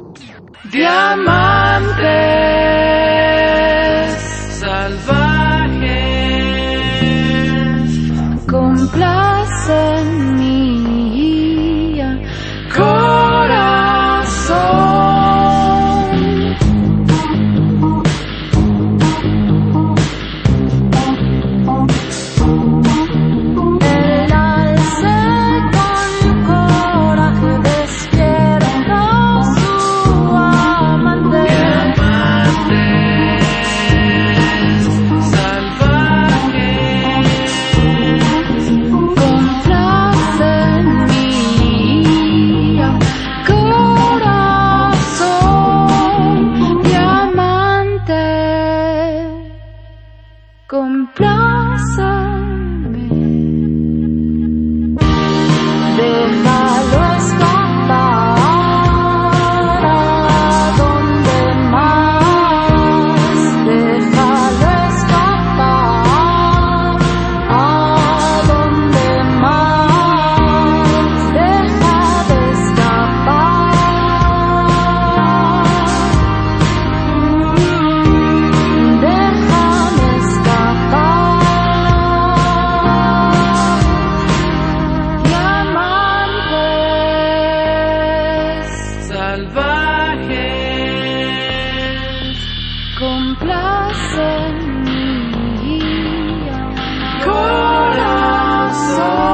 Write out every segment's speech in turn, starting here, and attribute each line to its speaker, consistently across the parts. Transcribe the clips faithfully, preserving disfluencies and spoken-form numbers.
Speaker 1: Diamantes salvajes complacen mi corazón. El alce con coraje despierta su amante. Diamantes salvajes complacen mi corazón. Diamantes compláceme. Déjalo escapar a donde más. Déjalo escapar a donde más. Deja de escapar. Déjame escapar. Diamantes salvajes complacen mi corazón.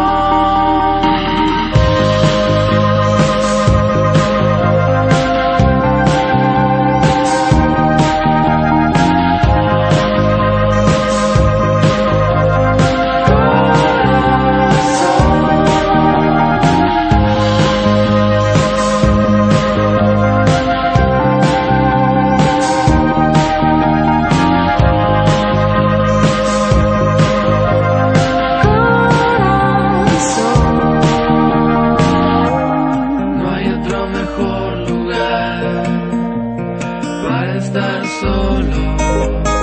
Speaker 1: No hay otro mejor lugar para estar solo.